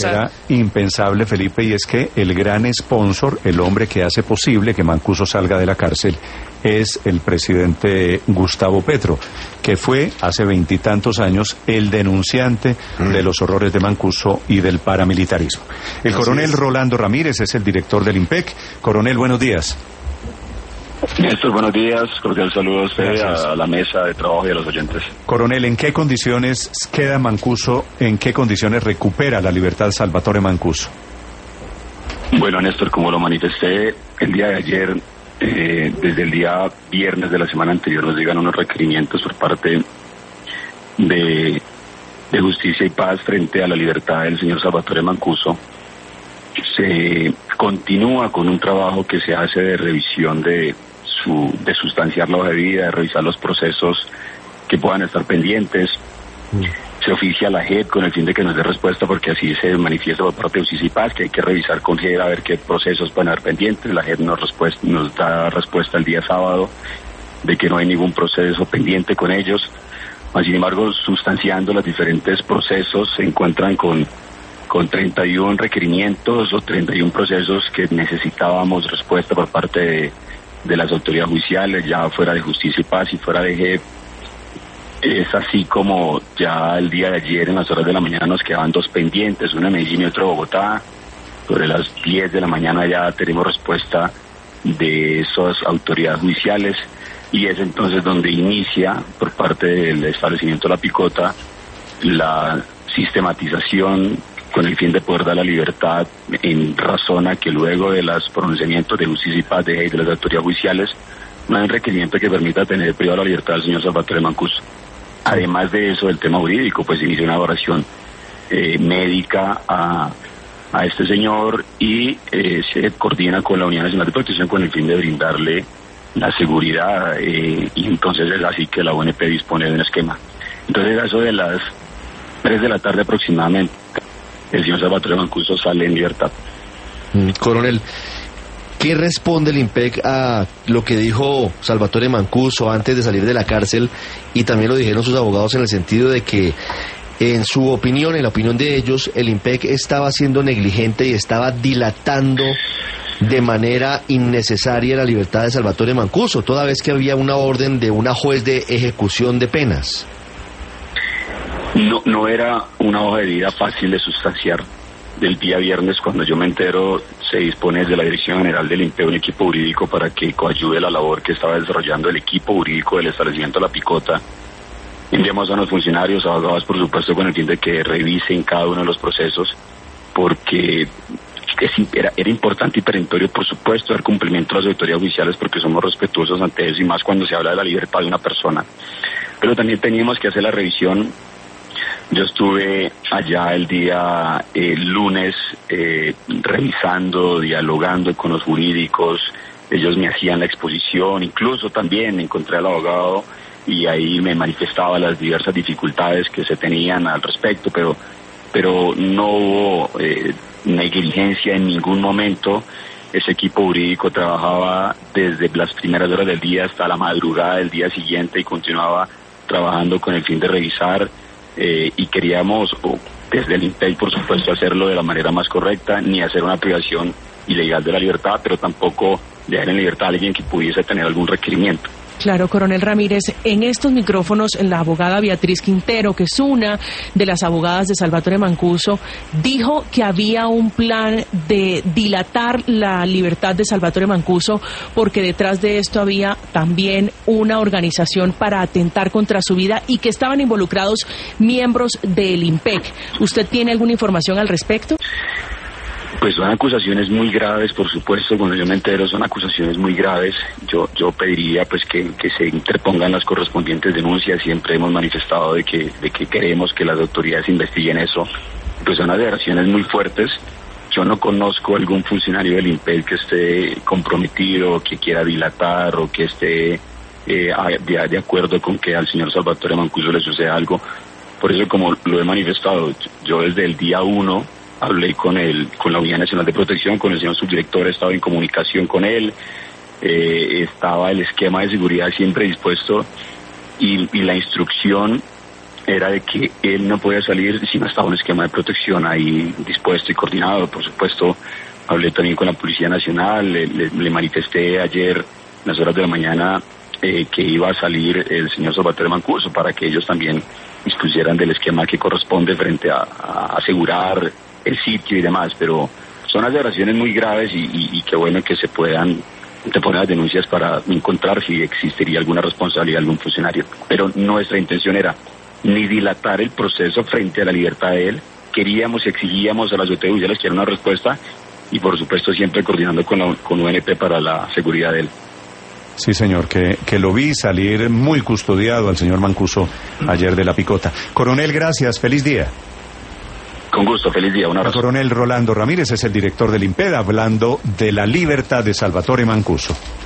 que era impensable, Felipe, y es que el gran sponsor, el hombre que hace posible que Mancuso salga de la cárcel, es el presidente Gustavo Petro, que fue hace 20 y tantos años el denunciante de los horrores de Mancuso y del paramilitarismo. El coronel Rolando Ramírez es el director del IMPEC. Coronel, buenos días. Néstor, buenos días. Cordial saludo a usted, a la mesa de trabajo y a los oyentes. Coronel, ¿en qué condiciones queda Mancuso? ¿En qué condiciones recupera la libertad Salvatore Mancuso? Bueno, Néstor, como lo manifesté el día de ayer, desde el día viernes de la semana anterior nos llegan unos requerimientos por parte de Justicia y Paz frente a la libertad del señor Salvatore Mancuso. Se continúa con un trabajo que se hace de revisión de sustanciar la hoja de vida, de revisar los procesos que puedan estar pendientes. Se oficia a la JEP con el fin de que nos dé respuesta, porque así se manifiesta por parte de Justicia y Paz, que hay que revisar con JEP a ver qué procesos pueden haber pendientes. La JEP nos da respuesta el día sábado de que no hay ningún proceso pendiente con ellos. Sin embargo, sustanciando los diferentes procesos, se encuentran con 31 requerimientos o 31 procesos que necesitábamos respuesta por parte de las autoridades judiciales, ya fuera de Justicia y Paz y fuera de JEP. Es así como ya el día de ayer en las horas de la mañana nos quedaban 2 pendientes, uno en Medellín y otro en Bogotá. Sobre las 10 de la mañana ya tenemos respuesta de esas autoridades judiciales, y es entonces donde inicia por parte del establecimiento La Picota la sistematización con el fin de poder dar la libertad, en razón a que luego de los pronunciamientos de Justicia y Paz de las autoridades judiciales no hay un requerimiento que permita tener privado la libertad del señor Salvatore Mancuso. Además de eso, del tema jurídico, pues inicia una evaluación médica a este señor, y se coordina con la Unidad Nacional de Protección con el fin de brindarle la seguridad, y entonces es así que la UNP dispone de un esquema. Entonces, a eso de las 3 de la tarde aproximadamente, el señor Salvatore Mancuso sale en libertad. Coronel, ¿qué responde el IMPEC a lo que dijo Salvatore Mancuso antes de salir de la cárcel? Y también lo dijeron sus abogados, en el sentido de que, en su opinión, en la opinión de ellos, el IMPEC estaba siendo negligente y estaba dilatando de manera innecesaria la libertad de Salvatore Mancuso, toda vez que había una orden de una juez de ejecución de penas? No era una hoja de vida fácil de sustanciar. Del día viernes, cuando yo me entero, se dispone desde la Dirección General del IMPEC un equipo jurídico para que coadyuve la labor que estaba desarrollando el equipo jurídico del establecimiento La Picota. Enviamos a los funcionarios, abogados, por supuesto, con el fin de que revisen cada uno de los procesos, porque era importante y perentorio, por supuesto, dar cumplimiento a las autoridades judiciales, porque somos respetuosos ante eso, y más cuando se habla de la libertad de una persona. Pero también teníamos que hacer la revisión. Yo estuve allá el día lunes revisando, dialogando con los jurídicos. Ellos me hacían la exposición, incluso también encontré al abogado y ahí me manifestaba las diversas dificultades que se tenían al respecto, pero no hubo negligencia en ningún momento. Ese equipo jurídico trabajaba desde las primeras horas del día hasta la madrugada del día siguiente y continuaba trabajando con el fin de revisar. Y queríamos, desde el IMPEC, por supuesto, hacerlo de la manera más correcta, ni hacer una privación ilegal de la libertad, pero tampoco dejar en libertad a alguien que pudiese tener algún requerimiento. Claro, coronel Ramírez, en estos micrófonos la abogada Beatriz Quintero, que es una de las abogadas de Salvatore Mancuso, dijo que había un plan de dilatar la libertad de Salvatore Mancuso, porque detrás de esto había también una organización para atentar contra su vida y que estaban involucrados miembros del IMPEC. ¿Usted tiene alguna información al respecto? Pues son acusaciones muy graves, por supuesto. Cuando yo me entero, son acusaciones muy graves. Yo pediría pues que se interpongan las correspondientes denuncias. Siempre hemos manifestado de que queremos que las autoridades investiguen eso. Pues son aseveraciones muy fuertes. Yo no conozco algún funcionario del IMPEC que esté comprometido, que quiera dilatar o que esté de acuerdo con que al señor Salvatore Mancuso le suceda algo. Por eso, como lo he manifestado, yo desde el día 1 hablé con la Unidad Nacional de Protección, con el señor subdirector, he estado en comunicación con él, estaba el esquema de seguridad siempre dispuesto, y la instrucción era de que él no podía salir si no estaba un esquema de protección ahí dispuesto y coordinado. Por supuesto, hablé también con la Policía Nacional, le manifesté ayer en las horas de la mañana que iba a salir el señor Salvatore Mancuso para que ellos también dispusieran del esquema que corresponde frente a asegurar el sitio y demás, pero son aseveraciones muy graves y qué bueno que se puedan poner las denuncias para encontrar si existiría alguna responsabilidad de algún funcionario. Pero nuestra intención era ni dilatar el proceso frente a la libertad de él. Queríamos y exigíamos a las autoridades judiciales que era una respuesta y por supuesto siempre coordinando con UNP para la seguridad de él. Sí, señor, que lo vi salir muy custodiado al señor Mancuso ayer de la picota. Coronel, gracias, feliz día. Con gusto, feliz día, un abrazo. El coronel Rolando Ramírez es el director del INPED hablando de la libertad de Salvatore Mancuso.